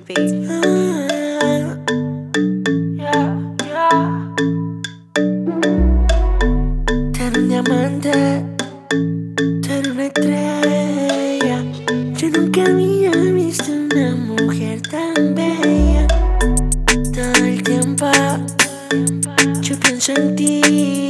beat. Tú eres un diamante, tú eres una estrella. Yo nunca había visto una mujer tan bella. Todo el tiempo yo pienso en ti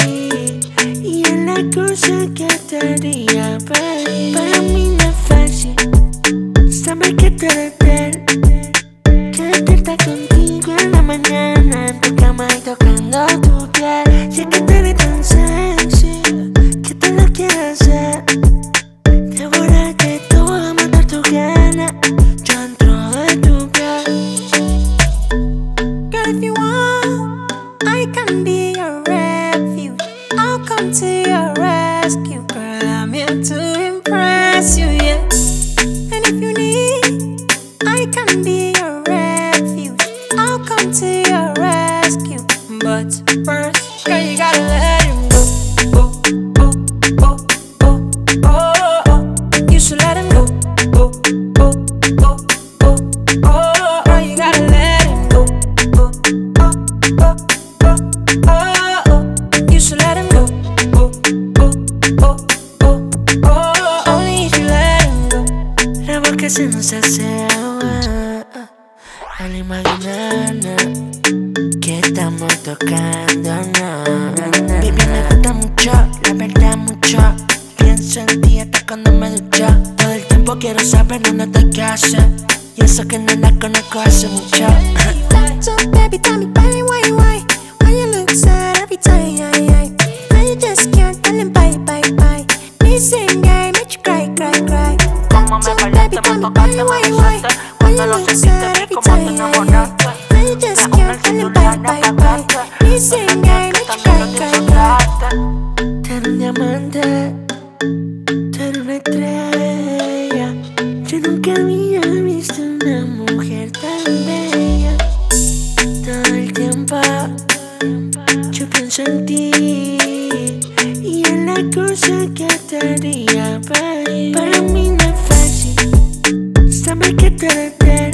y en la cosa que te haría reír. Para mí no es fácil saber que tú eres él, que despierta contigo en la mañana en tu cama y tocando tu piel. Sé que tú eres tan sexy que te lo quiero hacer, devorarte todo, matar tu gana. Yo entro de tu piel. Girl, if you want, I can be your refuge. I'll come to your rescue. Girl, I'm here to impress you, yeah. And if you need, I can be your refuge. I'll come to your rescue. But first, girl, you gotta let him go. Oh, oh, oh, oh, oh, oh. You should let him go. Oh, oh, oh, oh, oh, oh. You gotta let him go. Oh, oh, oh, oh, oh, oh. You should let him go. Oh, oh, oh, oh, oh. Only if you let him go. La boca se nos hace agua al imaginarnos que estamos tocando, no. Baby, me gusta mucho, la verdad mucho. Pienso en ti hasta cuando me ducho. Todo el tiempo quiero saber dónde te casas, y eso que no la conozco hace mucho. So baby, tell me why you look sad every time? Now you just can't tell him bye. Missing guy, make you cry. Como me bailarte, me tocaste, me besaste. Cuando lo sentiste, vi como te enamoraste. Now you just can't tell him bye. Missing guy, make you cry. Tú eres un diamante, tú eres una estrella. Yo nunca había visto una mujer tan bella. Todo el tiempo yo pienso en ti y en la cosa que te haría reír. Para mí no es fácil saber que tú eres él,